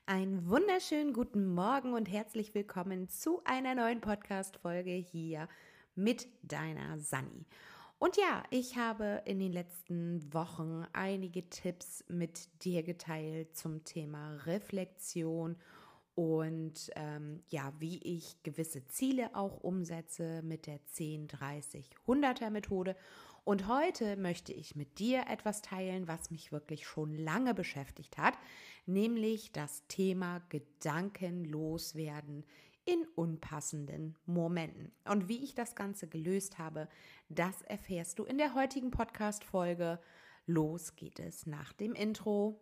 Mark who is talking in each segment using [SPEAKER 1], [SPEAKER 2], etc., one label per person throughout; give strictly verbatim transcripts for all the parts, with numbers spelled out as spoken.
[SPEAKER 1] Einen wunderschönen guten Morgen und herzlich willkommen zu einer neuen Podcast-Folge hier mit deiner Sanni. Und ja, ich habe in den letzten Wochen einige Tipps mit dir geteilt zum Thema Reflexion und ähm, ja, wie ich gewisse Ziele auch umsetze mit der zehn dreißig hunderter Methode. Und heute möchte ich mit dir etwas teilen, was mich wirklich schon lange beschäftigt hat, nämlich das Thema Gedankenloswerden in unpassenden Momenten. Und wie ich das Ganze gelöst habe, das erfährst du in der heutigen Podcast-Folge. Los geht es nach dem Intro.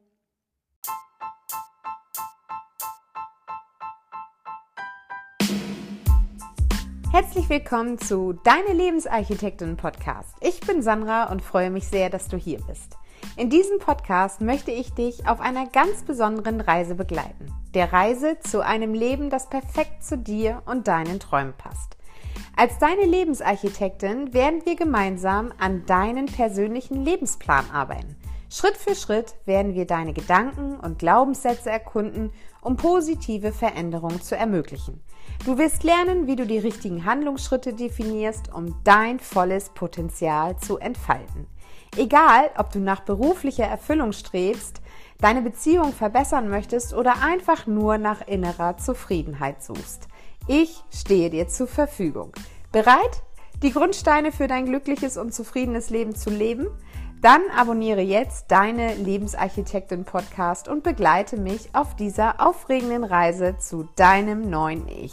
[SPEAKER 1] Herzlich willkommen zu Deine Lebensarchitektin Podcast. Ich bin Sandra und freue mich sehr, dass du hier bist. In diesem Podcast möchte ich dich auf einer ganz besonderen Reise begleiten. Der Reise zu einem Leben, das perfekt zu dir und deinen Träumen passt. Als deine Lebensarchitektin werden wir gemeinsam an deinen persönlichen Lebensplan arbeiten. Schritt für Schritt werden wir deine Gedanken und Glaubenssätze erkunden, um positive Veränderungen zu ermöglichen. Du wirst lernen, wie du die richtigen Handlungsschritte definierst, um dein volles Potenzial zu entfalten. Egal, ob du nach beruflicher Erfüllung strebst, deine Beziehung verbessern möchtest oder einfach nur nach innerer Zufriedenheit suchst. Ich stehe dir zur Verfügung. Bereit, die Grundsteine für dein glückliches und zufriedenes Leben zu leben? Dann abonniere jetzt Deine Lebensarchitektin Podcast und begleite mich auf dieser aufregenden Reise zu deinem neuen Ich.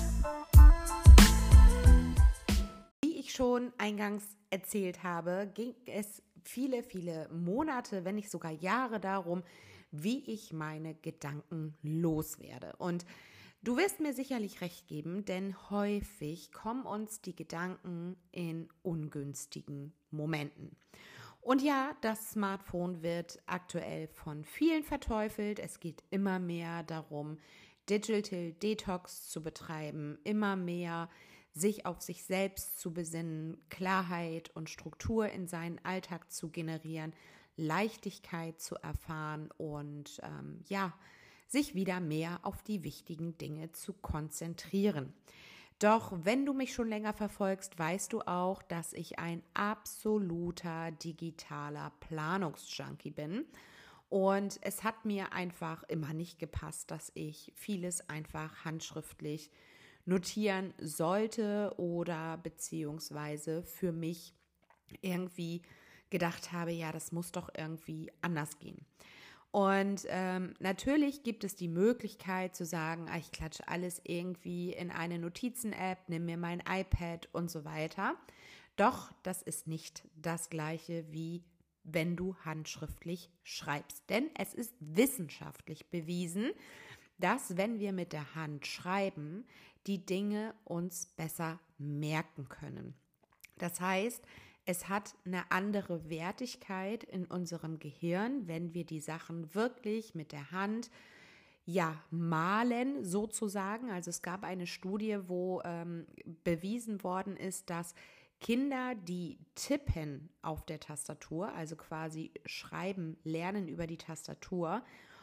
[SPEAKER 1] Wie ich schon eingangs erzählt habe, ging es viele, viele Monate, wenn nicht sogar Jahre darum, wie ich meine Gedanken loswerde. Und du wirst mir sicherlich recht geben, denn häufig kommen uns die Gedanken in ungünstigen Momenten. Und ja, das Smartphone wird aktuell von vielen verteufelt. Es geht immer mehr darum, Digital Detox zu betreiben, immer mehr sich auf sich selbst zu besinnen, Klarheit und Struktur in seinen Alltag zu generieren, Leichtigkeit zu erfahren und ähm, ja, sich wieder mehr auf die wichtigen Dinge zu konzentrieren. Doch wenn du mich schon länger verfolgst, weißt du auch, dass ich ein absoluter digitaler Planungsjunkie bin. Und es hat mir einfach immer nicht gepasst, dass ich vieles einfach handschriftlich notieren sollte oder beziehungsweise für mich irgendwie gedacht habe, ja, das muss doch irgendwie anders gehen. Und ähm, natürlich gibt es die Möglichkeit zu sagen, ah, ich klatsche alles irgendwie in eine Notizen-App, nimm mir mein iPad und so weiter. Doch das ist nicht das Gleiche, wie wenn du handschriftlich schreibst. Denn es ist wissenschaftlich bewiesen, dass wenn wir mit der Hand schreiben, die Dinge uns besser merken können. Das heißt, es hat eine andere Wertigkeit in unserem Gehirn, wenn wir die Sachen wirklich mit der Hand ja, malen sozusagen. Also es gab eine Studie, wo ähm, bewiesen worden ist, dass Kinder, die tippen auf der Tastatur, also quasi schreiben, lernen über die Tastatur,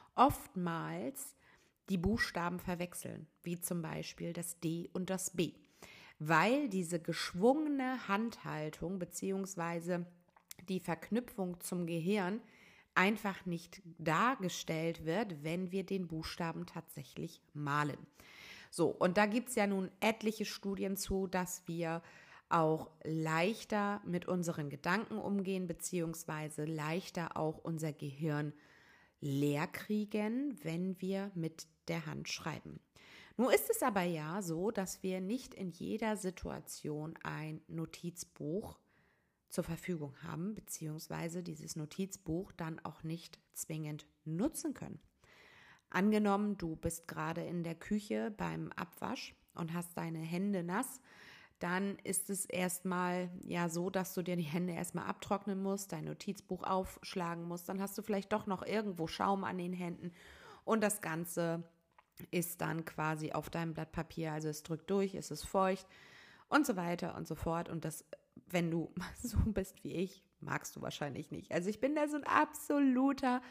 [SPEAKER 1] oftmals die Buchstaben verwechseln, wie zum Beispiel das D und das B. Weil diese geschwungene Handhaltung bzw. die Verknüpfung zum Gehirn einfach nicht dargestellt wird, wenn wir den Buchstaben tatsächlich malen. So, und da gibt es ja nun etliche Studien zu, dass wir auch leichter mit unseren Gedanken umgehen bzw. leichter auch unser Gehirn leer kriegen, wenn wir mit der Hand schreiben. Nun ist es aber ja so, dass wir nicht in jeder Situation ein Notizbuch zur Verfügung haben, beziehungsweise dieses Notizbuch dann auch nicht zwingend nutzen können. Angenommen, du bist gerade in der Küche beim Abwasch und hast deine Hände nass, dann ist es erstmal ja so, dass du dir die Hände erstmal abtrocknen musst, dein Notizbuch aufschlagen musst, dann hast du vielleicht doch noch irgendwo Schaum an den Händen und das Ganze ist dann quasi auf deinem Blatt Papier, also es drückt durch, es ist feucht und so weiter und so fort. Und das, wenn du so bist wie ich, magst du wahrscheinlich nicht. Also ich bin da so ein absoluter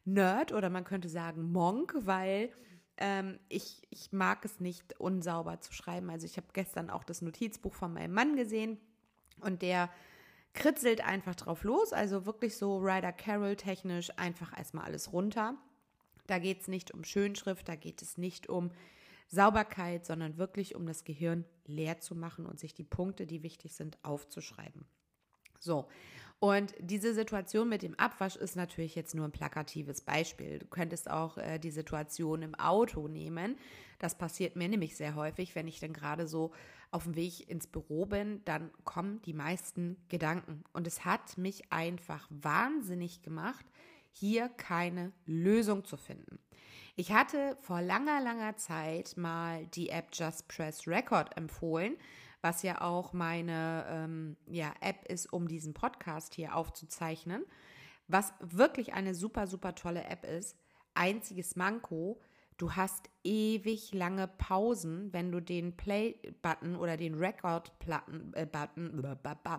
[SPEAKER 1] Nerd oder man könnte sagen Monk, weil ähm, ich, ich mag es nicht, unsauber zu schreiben. Also ich habe gestern auch das Notizbuch von meinem Mann gesehen und der kritzelt einfach drauf los, also wirklich so Ryder Carroll technisch einfach erstmal alles runter. Da geht es nicht um Schönschrift, da geht es nicht um Sauberkeit, sondern wirklich um das Gehirn leer zu machen und sich die Punkte, die wichtig sind, aufzuschreiben. So, und diese Situation mit dem Abwasch ist natürlich jetzt nur ein plakatives Beispiel. Du könntest auch äh, die Situation im Auto nehmen. Das passiert mir nämlich sehr häufig, wenn ich dann gerade so auf dem Weg ins Büro bin, dann kommen die meisten Gedanken. Und es hat mich einfach wahnsinnig gemacht, hier keine Lösung zu finden. Ich hatte vor langer, langer Zeit mal die App Just Press Record empfohlen, was ja auch meine ähm, ja, App ist, um diesen Podcast hier aufzuzeichnen, was wirklich eine super, super tolle App ist. Einziges Manko, du hast ewig lange Pausen, wenn du den Play-Button oder den Record-Button äh, Button,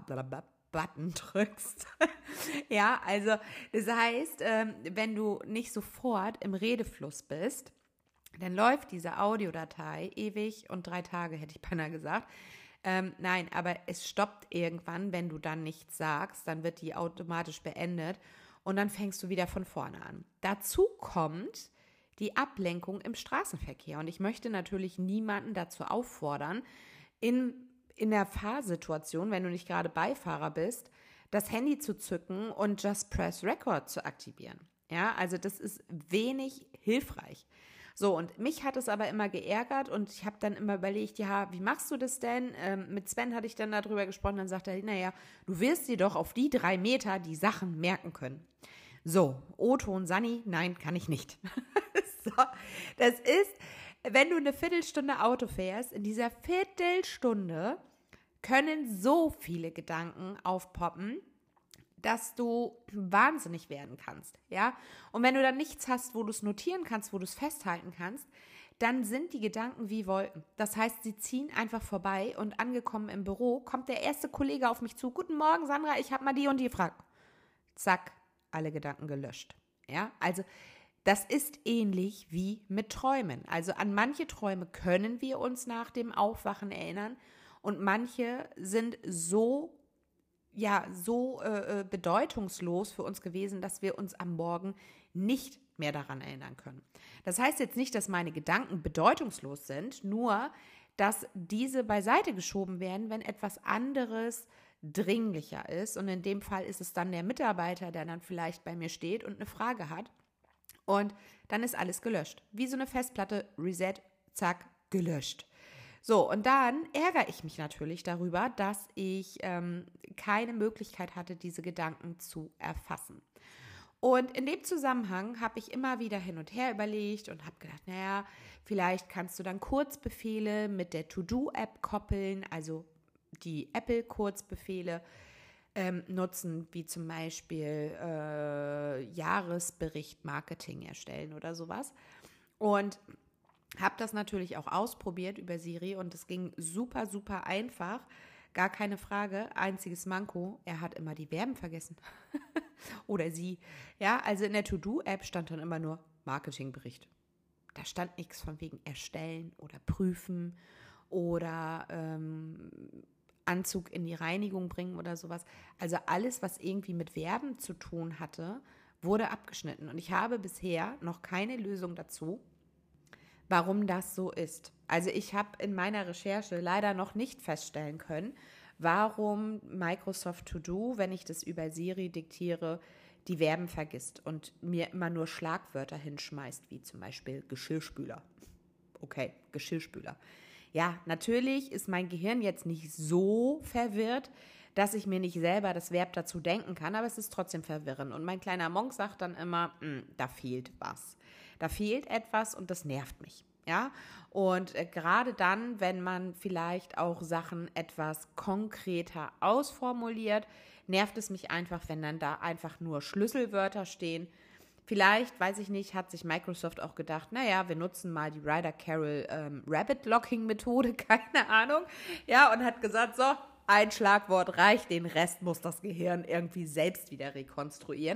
[SPEAKER 1] Button drückst. Ja, also das heißt, ähm, wenn du nicht sofort im Redefluss bist, dann läuft diese Audiodatei ewig und drei Tage, hätte ich beinahe gesagt. Ähm, nein, aber es stoppt irgendwann, wenn du dann nichts sagst, dann wird die automatisch beendet und dann fängst du wieder von vorne an. Dazu kommt die Ablenkung im Straßenverkehr und ich möchte natürlich niemanden dazu auffordern, in, in der Fahrsituation, wenn du nicht gerade Beifahrer bist, das Handy zu zücken und Just Press Record zu aktivieren. Ja, also das ist wenig hilfreich. So, und mich hat es aber immer geärgert und ich habe dann immer überlegt, ja, wie machst du das denn? Ähm, mit Sven hatte ich dann darüber gesprochen, dann sagte er, naja, du wirst dir doch auf die drei Meter die Sachen merken können. So, O-Ton Sani, nein, kann ich nicht. So, das ist, wenn du eine Viertelstunde Auto fährst, in dieser Viertelstunde können so viele Gedanken aufpoppen, dass du wahnsinnig werden kannst, ja. Und wenn du dann nichts hast, wo du es notieren kannst, wo du es festhalten kannst, dann sind die Gedanken wie Wolken. Das heißt, sie ziehen einfach vorbei und angekommen im Büro kommt der erste Kollege auf mich zu. Guten Morgen, Sandra, ich habe mal die und die Frage. Zack, alle Gedanken gelöscht, ja. Also das ist ähnlich wie mit Träumen. Also an manche Träume können wir uns nach dem Aufwachen erinnern und manche sind so ja so äh, bedeutungslos für uns gewesen, dass wir uns am Morgen nicht mehr daran erinnern können. Das heißt jetzt nicht, dass meine Gedanken bedeutungslos sind, nur, dass diese beiseite geschoben werden, wenn etwas anderes dringlicher ist. Und in dem Fall ist es dann der Mitarbeiter, der dann vielleicht bei mir steht und eine Frage hat. Und dann ist alles gelöscht. Wie so eine Festplatte, Reset, zack, gelöscht. So, und dann ärgere ich mich natürlich darüber, dass ich ähm, keine Möglichkeit hatte, diese Gedanken zu erfassen. Und in dem Zusammenhang habe ich immer wieder hin und her überlegt und habe gedacht, naja, vielleicht kannst du dann Kurzbefehle mit der To-Do-App koppeln, also die Apple-Kurzbefehle ähm, nutzen, wie zum Beispiel äh, Jahresbericht Marketing erstellen oder sowas. Und habe das natürlich auch ausprobiert über Siri und es ging super, super einfach. Gar keine Frage. Einziges Manko, er hat immer die Verben vergessen. Oder sie. Ja, also in der To-Do-App stand dann immer nur Marketingbericht. Da stand nichts von wegen erstellen oder prüfen oder ähm, Anzug in die Reinigung bringen oder sowas. Also alles, was irgendwie mit Verben zu tun hatte, wurde abgeschnitten. Und ich habe bisher noch keine Lösung dazu, warum das so ist. Also ich habe in meiner Recherche leider noch nicht feststellen können, warum Microsoft To Do, wenn ich das über Siri diktiere, die Verben vergisst und mir immer nur Schlagwörter hinschmeißt, wie zum Beispiel Geschirrspüler. Okay, Geschirrspüler. Ja, natürlich ist mein Gehirn jetzt nicht so verwirrt, dass ich mir nicht selber das Verb dazu denken kann, aber es ist trotzdem verwirrend. Und mein kleiner Monk sagt dann immer, da fehlt was. Da fehlt etwas und das nervt mich. Ja, und äh, gerade dann, wenn man vielleicht auch Sachen etwas konkreter ausformuliert, nervt es mich einfach, wenn dann da einfach nur Schlüsselwörter stehen. Vielleicht, weiß ich nicht, hat sich Microsoft auch gedacht, naja, wir nutzen mal die Ryder Carroll ähm, Rabbit Locking Methode, keine Ahnung, ja, und hat gesagt, so, ein Schlagwort reicht, den Rest muss das Gehirn irgendwie selbst wieder rekonstruieren.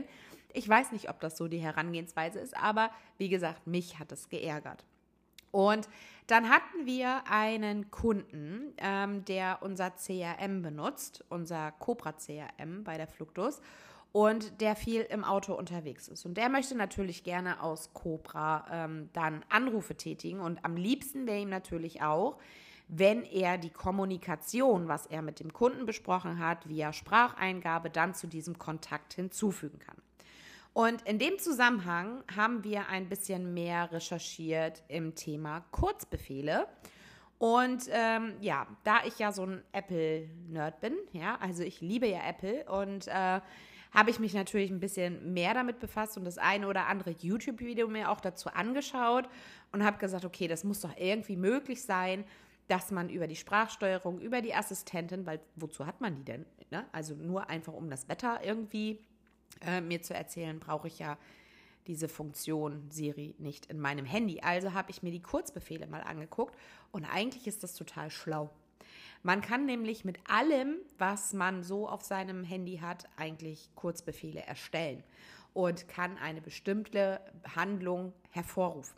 [SPEAKER 1] Ich weiß nicht, ob das so die Herangehensweise ist, aber wie gesagt, mich hat es geärgert. Und dann hatten wir einen Kunden, ähm, der unser C R M benutzt, unser Cobra C R M bei der Flugdus, und der viel im Auto unterwegs ist. Und der möchte natürlich gerne aus Cobra ähm, dann Anrufe tätigen und am liebsten wäre ihm natürlich auch, wenn er die Kommunikation, was er mit dem Kunden besprochen hat, via Spracheingabe dann zu diesem Kontakt hinzufügen kann. Und in dem Zusammenhang haben wir ein bisschen mehr recherchiert im Thema Kurzbefehle. Und ähm, ja, da ich ja so ein Apple-Nerd bin, ja, also ich liebe ja Apple und äh, habe ich mich natürlich ein bisschen mehr damit befasst und das eine oder andere YouTube-Video mir auch dazu angeschaut und habe gesagt, okay, das muss doch irgendwie möglich sein, dass man über die Sprachsteuerung, über die Assistentin, weil wozu hat man die denn? Ne? Also nur einfach um das Wetter irgendwie äh, mir zu erzählen, brauche ich ja diese Funktion Siri nicht in meinem Handy. Also habe ich mir die Kurzbefehle mal angeguckt und eigentlich ist das total schlau. Man kann nämlich mit allem, was man so auf seinem Handy hat, eigentlich Kurzbefehle erstellen und kann eine bestimmte Handlung hervorrufen.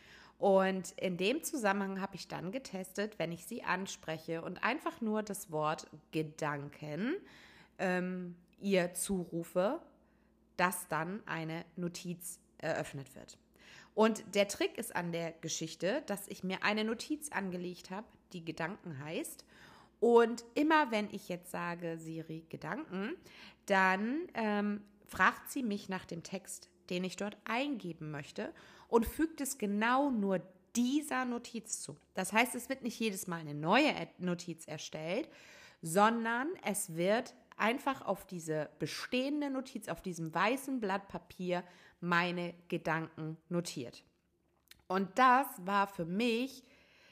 [SPEAKER 1] Und in dem Zusammenhang habe ich dann getestet, wenn ich sie anspreche und einfach nur das Wort Gedanken ähm, ihr zurufe, dass dann eine Notiz eröffnet wird. Und der Trick ist an der Geschichte, dass ich mir eine Notiz angelegt habe, die Gedanken heißt. Und immer wenn ich jetzt sage, Siri, Gedanken, dann ähm, fragt sie mich nach dem Text, den ich dort eingeben möchte und fügt es genau nur dieser Notiz zu. Das heißt, es wird nicht jedes Mal eine neue Notiz erstellt, sondern es wird einfach auf diese bestehende Notiz, auf diesem weißen Blatt Papier meine Gedanken notiert. Und das war für mich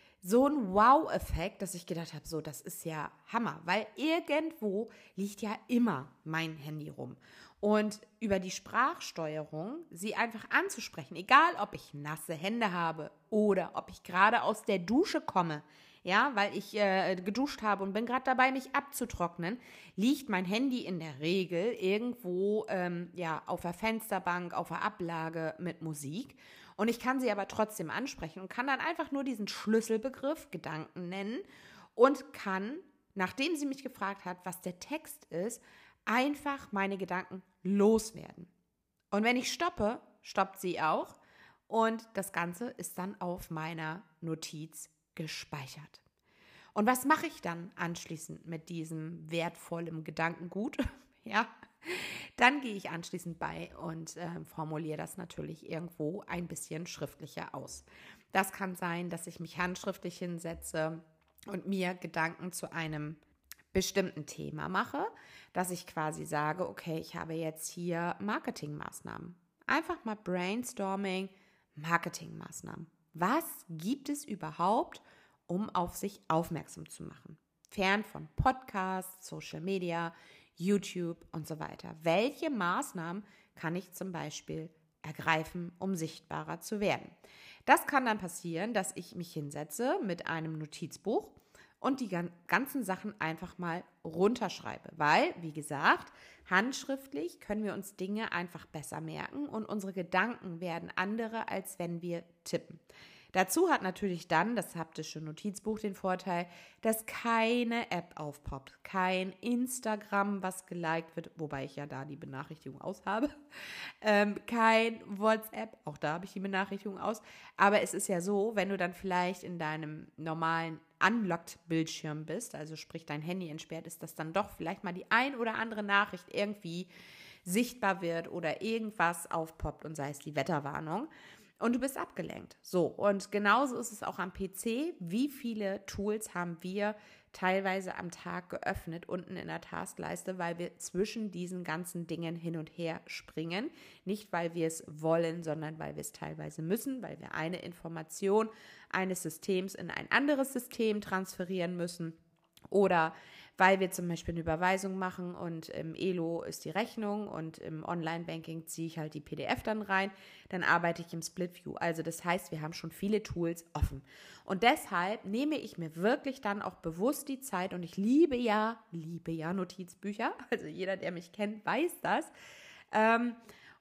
[SPEAKER 1] so ein Wow-Effekt, dass ich gedacht habe, so, das ist ja Hammer, weil irgendwo liegt ja immer mein Handy rum. Und über die Sprachsteuerung sie einfach anzusprechen, egal ob ich nasse Hände habe oder ob ich gerade aus der Dusche komme, ja, weil ich äh, geduscht habe und bin gerade dabei, mich abzutrocknen, liegt mein Handy in der Regel irgendwo ähm, ja, auf der Fensterbank, auf der Ablage mit Musik. Und ich kann sie aber trotzdem ansprechen und kann dann einfach nur diesen Schlüsselbegriff Gedanken nennen und kann, nachdem sie mich gefragt hat, was der Text ist, einfach meine Gedanken loswerden. Und wenn ich stoppe, stoppt sie auch und das Ganze ist dann auf meiner Notiz gespeichert. Und was mache ich dann anschließend mit diesem wertvollen Gedankengut? Ja, dann gehe ich anschließend bei und äh, formuliere das natürlich irgendwo ein bisschen schriftlicher aus. Das kann sein, dass ich mich handschriftlich hinsetze und mir Gedanken zu einem bestimmten Thema mache, dass ich quasi sage, okay, ich habe jetzt hier Marketingmaßnahmen. Einfach mal Brainstorming, Marketingmaßnahmen. Was gibt es überhaupt, um auf sich aufmerksam zu machen? Fern von Podcasts, Social Media, YouTube und so weiter. Welche Maßnahmen kann ich zum Beispiel ergreifen, um sichtbarer zu werden? Das kann dann passieren, dass ich mich hinsetze mit einem Notizbuch und die ganzen Sachen einfach mal runterschreibe, weil, wie gesagt, handschriftlich können wir uns Dinge einfach besser merken und unsere Gedanken werden andere, als wenn wir tippen. Dazu hat natürlich dann das haptische Notizbuch den Vorteil, dass keine App aufpoppt, kein Instagram, was geliked wird, wobei ich ja da die Benachrichtigung aus habe, ähm, kein WhatsApp, auch da habe ich die Benachrichtigung aus, aber es ist ja so, wenn du dann vielleicht in deinem normalen Unlocked-Bildschirm bist, also sprich dein Handy entsperrt ist, dass dann doch vielleicht mal die ein oder andere Nachricht irgendwie sichtbar wird oder irgendwas aufpoppt und sei es die Wetterwarnung. Und du bist abgelenkt. So, und genauso ist es auch am P C. Wie viele Tools haben wir teilweise am Tag geöffnet, unten in der Taskleiste, weil wir zwischen diesen ganzen Dingen hin und her springen. Nicht, weil wir es wollen, sondern weil wir es teilweise müssen, weil wir eine Information eines Systems in ein anderes System transferieren müssen. Oder weil wir zum Beispiel eine Überweisung machen und im E L O ist die Rechnung und im Online-Banking ziehe ich halt die P D F dann rein, dann arbeite ich im Split View. Also das heißt, wir haben schon viele Tools offen. Und deshalb nehme ich mir wirklich dann auch bewusst die Zeit und ich liebe ja, liebe ja Notizbücher. Also jeder, der mich kennt, weiß das. Ähm,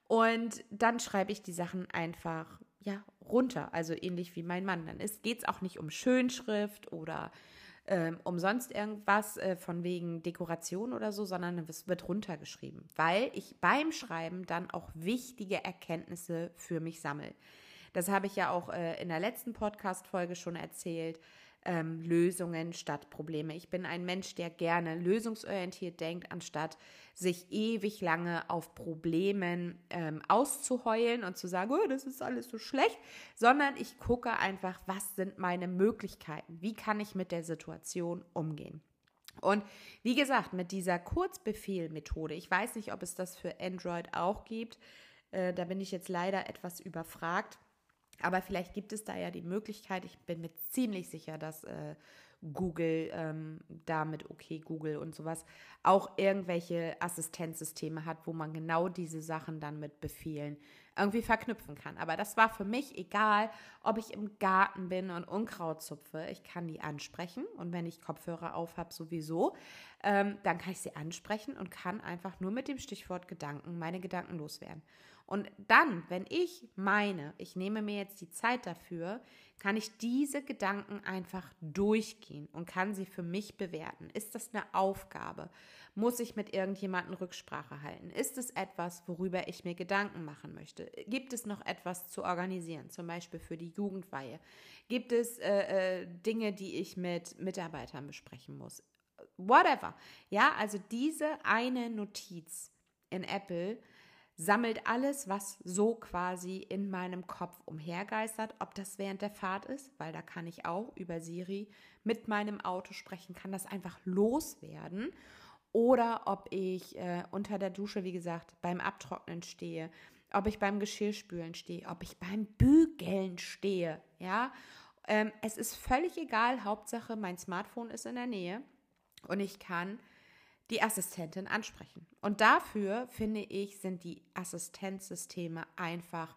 [SPEAKER 1] Und dann schreibe ich die Sachen einfach ja, runter, also ähnlich wie mein Mann. Dann geht es auch nicht um Schönschrift oder ähm, um sonst irgendwas äh, von wegen Dekoration oder so, sondern es wird runtergeschrieben, weil ich beim Schreiben dann auch wichtige Erkenntnisse für mich sammle. Das habe ich ja auch äh, in der letzten Podcast-Folge schon erzählt. Ähm, Lösungen statt Probleme. Ich bin ein Mensch, der gerne lösungsorientiert denkt, anstatt sich ewig lange auf Problemen ähm, auszuheulen und zu sagen, oh, das ist alles so schlecht, sondern ich gucke einfach, was sind meine Möglichkeiten? Wie kann ich mit der Situation umgehen? Und wie gesagt, mit dieser Kurzbefehl-Methode, ich weiß nicht, ob es das für Android auch gibt, äh, da bin ich jetzt leider etwas überfragt, aber vielleicht gibt es da ja die Möglichkeit, ich bin mir ziemlich sicher, dass äh, Google ähm, damit, okay, Google und sowas, auch irgendwelche Assistenzsysteme hat, wo man genau diese Sachen dann mit Befehlen irgendwie verknüpfen kann. Aber das war für mich egal, ob ich im Garten bin und Unkraut zupfe. Ich kann die ansprechen und wenn ich Kopfhörer auf habe sowieso, ähm, dann kann ich sie ansprechen und kann einfach nur mit dem Stichwort Gedanken meine Gedanken loswerden. Und dann, wenn ich meine, ich nehme mir jetzt die Zeit dafür, kann ich diese Gedanken einfach durchgehen und kann sie für mich bewerten. Ist das eine Aufgabe? Muss ich mit irgendjemandem Rücksprache halten? Ist es etwas, worüber ich mir Gedanken machen möchte? Gibt es noch etwas zu organisieren, zum Beispiel für die Jugendweihe? Gibt es äh, äh, Dinge, die ich mit Mitarbeitern besprechen muss? Whatever. Ja, also diese eine Notiz in Apple sammelt alles, was so quasi in meinem Kopf umhergeistert, ob das während der Fahrt ist, weil da kann ich auch über Siri mit meinem Auto sprechen, kann das einfach loswerden, oder ob ich äh, unter der Dusche, wie gesagt, beim Abtrocknen stehe, ob ich beim Geschirrspülen stehe, ob ich beim Bügeln stehe, ja, ähm, es ist völlig egal, Hauptsache mein Smartphone ist in der Nähe und ich kann die Assistentin ansprechen. Und dafür, finde ich, sind die Assistenzsysteme einfach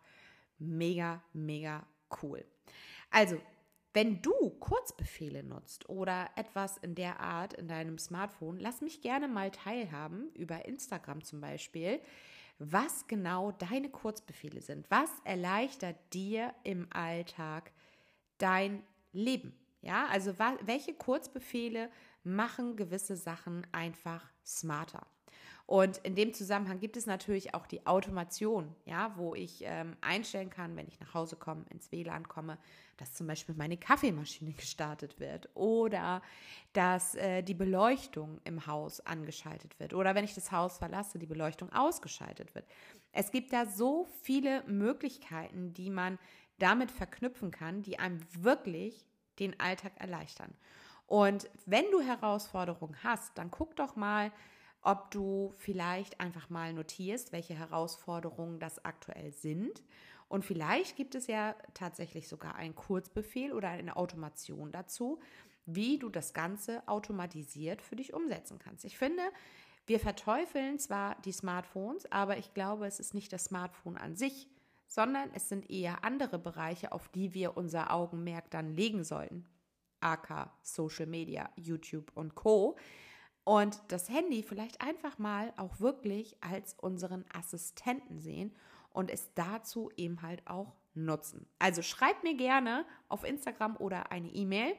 [SPEAKER 1] mega, mega cool. Also, wenn du Kurzbefehle nutzt oder etwas in der Art in deinem Smartphone, lass mich gerne mal teilhaben, über Instagram zum Beispiel, was genau deine Kurzbefehle sind. Was erleichtert dir im Alltag dein Leben? Ja, also welche Kurzbefehle machen gewisse Sachen einfach smarter. Und in dem Zusammenhang gibt es natürlich auch die Automation, ja, wo ich ähm, einstellen kann, wenn ich nach Hause komme, ins W L A N komme, dass zum Beispiel meine Kaffeemaschine gestartet wird oder dass äh, die Beleuchtung im Haus angeschaltet wird oder wenn ich das Haus verlasse, die Beleuchtung ausgeschaltet wird. Es gibt da so viele Möglichkeiten, die man damit verknüpfen kann, die einem wirklich den Alltag erleichtern. Und wenn du Herausforderungen hast, dann guck doch mal, ob du vielleicht einfach mal notierst, welche Herausforderungen das aktuell sind. Und vielleicht gibt es ja tatsächlich sogar einen Kurzbefehl oder eine Automation dazu, wie du das Ganze automatisiert für dich umsetzen kannst. Ich finde, wir verteufeln zwar die Smartphones, aber ich glaube, es ist nicht das Smartphone an sich, sondern es sind eher andere Bereiche, auf die wir unser Augenmerk dann legen sollten. aka Social Media, YouTube und Co. Und das Handy vielleicht einfach mal auch wirklich als unseren Assistenten sehen und es dazu eben halt auch nutzen. Also schreib mir gerne auf Instagram oder eine E-Mail,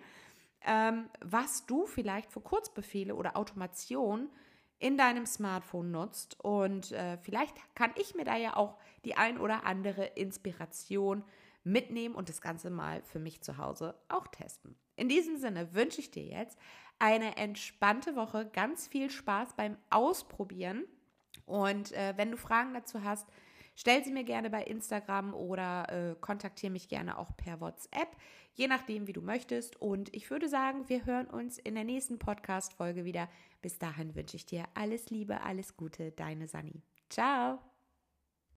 [SPEAKER 1] ähm, was du vielleicht für Kurzbefehle oder Automation in deinem Smartphone nutzt und äh, vielleicht kann ich mir da ja auch die ein oder andere Inspiration mitnehmen und das Ganze mal für mich zu Hause auch testen. In diesem Sinne wünsche ich dir jetzt eine entspannte Woche, ganz viel Spaß beim Ausprobieren und äh, wenn du Fragen dazu hast, stell sie mir gerne bei Instagram oder äh, kontaktiere mich gerne auch per WhatsApp, je nachdem, wie du möchtest. Und ich würde sagen, wir hören uns in der nächsten Podcast-Folge wieder. Bis dahin wünsche ich dir alles Liebe, alles Gute, deine Sani. Ciao!